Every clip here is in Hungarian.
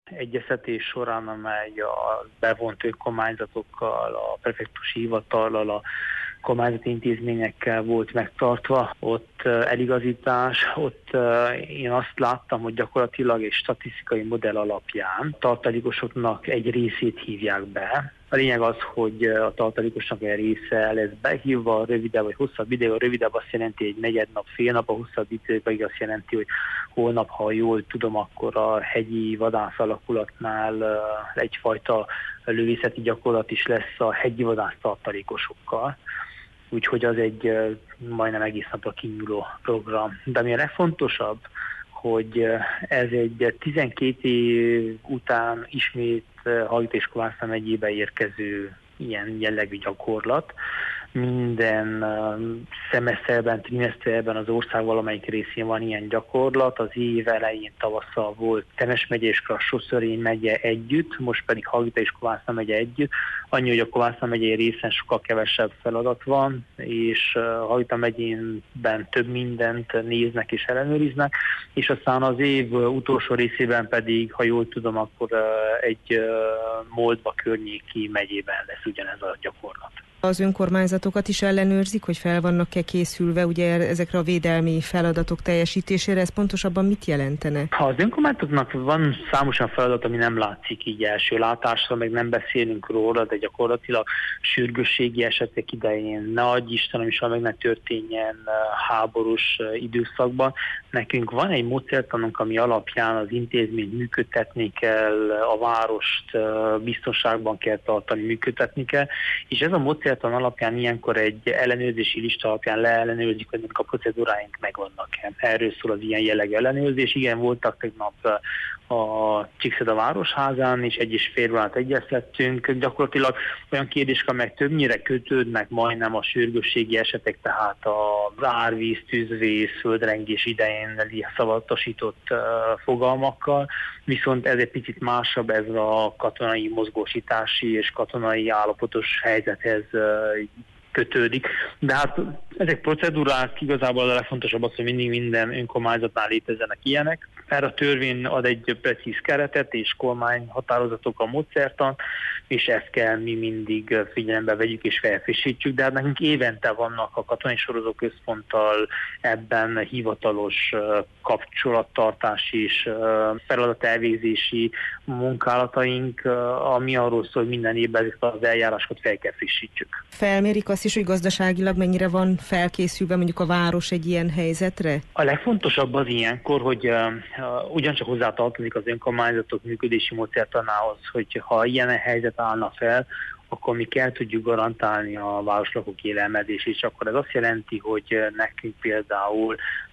egyeztetés során, amely a bevont önkormányzatokkal, a prefektusi hivatallal, a kormányzati intézményekkel volt megtartva, ott eligazítás, ott én azt láttam, hogy gyakorlatilag egy statisztikai modell alapján tartalékosoknak egy részét hívják be. A lényeg az, hogy a tartalékosnak egy része lesz behívva, rövidebb vagy hosszabb idő, a rövidebb azt jelenti egy negyed nap, fél nap, a hosszabb idő pedig azt jelenti, hogy holnap, ha jól tudom, akkor a hegyi vadász alakulatnál egyfajta lövészeti gyakorlat is lesz a hegyi vadász tartalékosokkal. Úgyhogy az egy majdnem egész napra kinyúló program. De ami a legfontosabb, hogy ez egy 12 év után ismét Hargita és Kovászna megyébe érkező ilyen jellegű gyakorlat. Minden szemeszterben, trimeszterben az ország valamelyik részén van ilyen gyakorlat. Az év elején tavasszal volt Temes megye és Krassó-Szörény megye együtt, most pedig Hargita és Kovászna megye együtt. Annyi, hogy a Kovászna megyei részen sokkal kevesebb feladat van, és Hargita megyénben több mindent néznek és ellenőriznek, és aztán az év utolsó részében pedig, ha jól tudom, akkor egy Moldva környéki megyében lesz ugyanez a gyakorlat. Az önkormányzatokat is ellenőrzik, hogy fel vannak-e készülve ugye ezekre a védelmi feladatok teljesítésére, ez pontosabban mit jelentene? Az önkormányzatoknak van számosan feladat, ami nem látszik így első látásra, meg nem beszélünk róla, de gyakorlatilag sürgősségi esetek idején, ne adj Isten, ami soha meg ne történjen háborús időszakban. Nekünk van egy módszertanunk, ami alapján az intézményt működtetni kell, a várost biztonságban kell tartani, működtetni kell, és ez a módszertan alapján ilyenkor egy ellenőrzési lista alapján leellenőrzik, hogy a procedúráink megvannak-e. Erről szól az ilyen jellegű ellenőrzés. Igen, voltak tegnap a Csíkszeda városházán, és 1,5 órát egyeztettünk. Gyakorlatilag olyan kérdések, amelyek többnyire kötődnek majdnem a sürgősségi esetek, tehát az árvíz, tűzvész, földrengés idején szavatosított fogalmakkal, viszont ez egy picit másabb, ez a katonai mozgósítási és katonai állapotos helyzethez kötődik. De hát ezek procedúrák, igazából a legfontosabb az, hogy mindig minden önkormányzatnál létezzenek ilyenek. Erre a törvény ad egy precíz keretet, és kormányhatározatok a módszertant, és ezt kell mi mindig figyelembe vegyük és felfrissítsük, de hát nekünk évente vannak a Katonai Sorozóközponttal ebben hivatalos kapcsolattartási és feladatelvégzési munkálataink, ami arról szól, hogy minden évben ezeket az eljárásokat fel kell frissítsük. Felmérik azt is, hogy gazdaságilag mennyire van felkészülve mondjuk a város egy ilyen helyzetre? A legfontosabb az ilyenkor, hogy ugyancsak hozzátartozik az önkormányzatok működési módszertanához, hogy ha ilyen helyzet állna fel, akkor mi kell tudjuk garantálni a városlakók élelmezését, és akkor ez azt jelenti, hogy nekünk például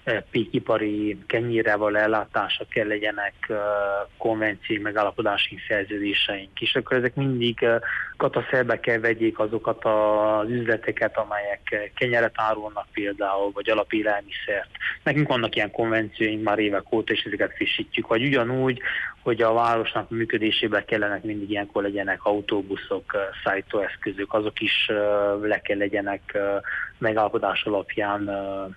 pékipari kenyérrel ellátásra kell legyenek konvenciói megállapodási szerződéseink, és akkor ezek mindig kataszerbe kell vegyék azokat az üzleteket, amelyek kenyeret árulnak például, vagy alapélelmiszert. Nekünk vannak ilyen konvencióink már évek óta, és ezeket frissítjük, vagy ugyanúgy, hogy a városnak működésében kellenek mindig ilyenkor legyenek autóbuszok, szállítóeszközök, azok is le kell legyenek megállapodás alapján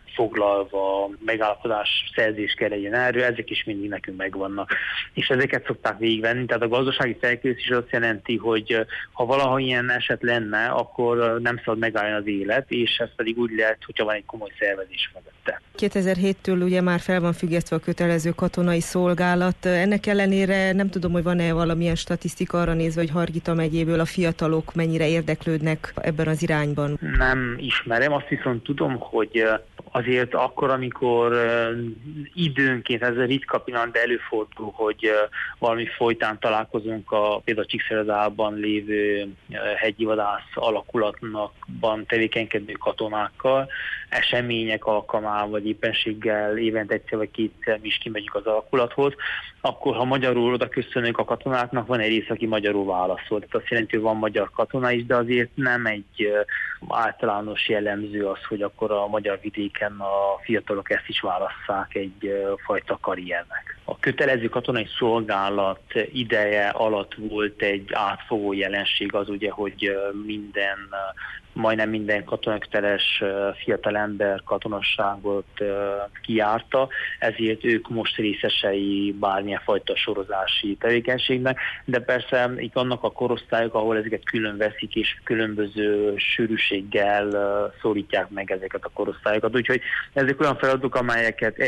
foglalva, megállapodás szerzés kell legyen erről, ezek is mindig nekünk megvannak. És ezeket szokták végigvenni, tehát a gazdasági felkészülés azt jelenti, hogy ha valaha ilyen eset lenne, akkor nem szabad megállni az élet, és ez pedig úgy lehet, hogyha van egy komoly szervezés mögötte. 2007-től ugye már fel van függesztve a kötelező katonai szolgálat. Ennek ellenére nem tudom, hogy van-e valamilyen statisztika arra nézve, hogy Hargita megyéből a fiatalok mennyire érdeklődnek ebben az irányban. Nem ismerem, azt viszont tudom, hogy azért akkor, amikor időnként, ez a ritka pillanat, de előfordul, hogy valami folytán találkozunk például a Csíkszedában lévő hegyi vadász alakulatnakban tevékenykedő katonákkal, események alkalmával, vagy éppenséggel évente egyszer vagy kétszer mi is kimegyünk az alakulathoz, akkor ha magyarul oda köszönünk a katonáknak, van egy rész, aki magyarul válaszol. Tehát azt jelenti, hogy van magyar katona is, de azért nem egy általános jellemző az, hogy akkor a magyar vidéken a fiatalok ezt is válasszák egy fajta karriernek. A kötelező katonai szolgálat ideje alatt volt egy átfogó jelenség az ugye, hogy minden majdnem minden katonaköteles fiatalember katonasságot kijárta, ezért ők most részesei bármilyen fajta sorozási tevékenységnek, de persze itt vannak a korosztályok, ahol ezeket külön veszik, és különböző sűrűséggel szólítják meg ezeket a korosztályokat. Úgyhogy ezek olyan feladatok, amelyeket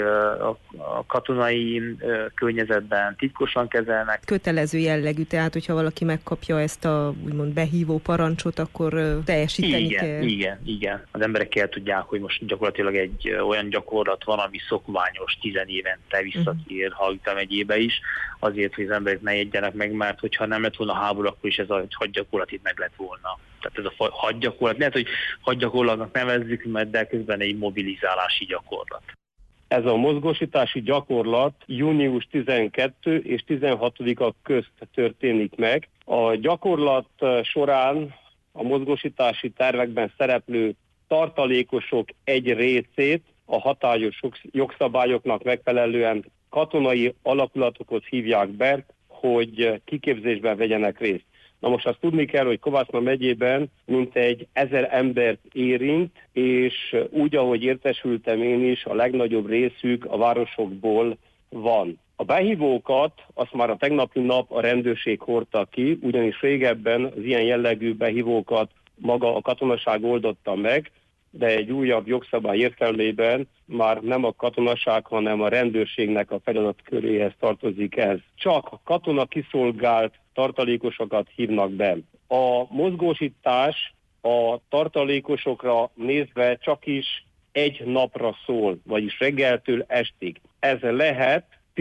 a katonai környezetben titkosan kezelnek. Kötelező jellegű, tehát hogyha valaki megkapja ezt a úgymond behívó parancsot, akkor teljesíteni kell. Igen. Az emberek el tudják, hogy most gyakorlatilag egy olyan gyakorlat van, ami szokványos, 10 évente visszatér Hargita megyébe is, azért, hogy az emberek ne jegyenek meg, mert hogyha nem lett volna háború, akkor is ez a hadgyakorlat itt meg lett volna. Tehát ez a hadgyakorlat, lehet, hogy hadgyakorlatnak nevezzük, mert de közben egy mobilizálási gyakorlat. Ez a mozgósítási gyakorlat június 12 és 16-a közt történik meg. A gyakorlat során a mozgósítási tervekben szereplő tartalékosok egy részét a hatályos jogszabályoknak megfelelően katonai alakulatokhoz hívják be, hogy kiképzésben vegyenek részt. Na most azt tudni kell, hogy Kovászna megyében mintegy 1000 embert érint, és úgy, ahogy értesültem én is, a legnagyobb részük a városokból van. A behívókat azt már a tegnapi nap a rendőrség hordta ki, ugyanis régebben az ilyen jellegű behívókat maga a katonaság oldotta meg, de egy újabb jogszabály értelmében már nem a katonaság, hanem a rendőrségnek a feladatköréhez tartozik ez. Csak a katona kiszolgált tartalékosokat hívnak be. A mozgósítás a tartalékosokra nézve csak is egy napra szól, vagyis reggeltől estig. Ez lehet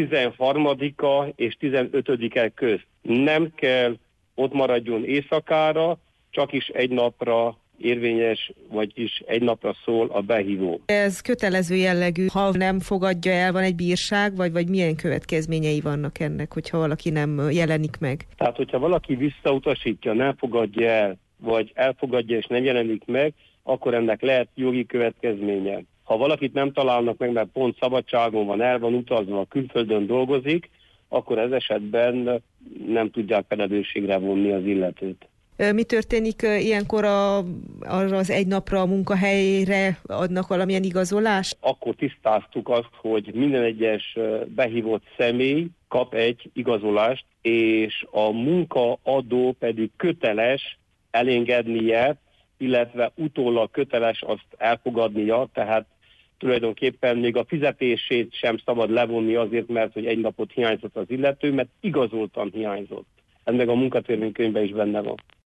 13-a és 15-e közt. Nem kell ott maradjon éjszakára, csak is egy napra érvényes, vagyis egy napra szól a behívó. Ez kötelező jellegű, ha nem fogadja el, van egy bírság, vagy milyen következményei vannak ennek, hogyha valaki nem jelenik meg? Tehát, hogyha valaki visszautasítja, nem fogadja el, vagy elfogadja és nem jelenik meg, akkor ennek lehet jogi következménye. Ha valakit nem találnak meg, mert pont szabadságon van, el van utazva, külföldön dolgozik, akkor ez esetben nem tudják felelősségre vonni az illetőt. Mi történik ilyenkor arra az egy napra a munkahelyre adnak valamilyen igazolást? Akkor tisztáztuk azt, hogy minden egyes behívott személy kap egy igazolást, és a munkaadó pedig köteles elengednie, illetve utólag köteles azt elfogadnia, tehát tulajdonképpen még a fizetését sem szabad levonni azért, mert hogy egy napot hiányzott az illető, mert igazoltan hiányzott. Ez meg a munkatörvénykönyvben is benne van.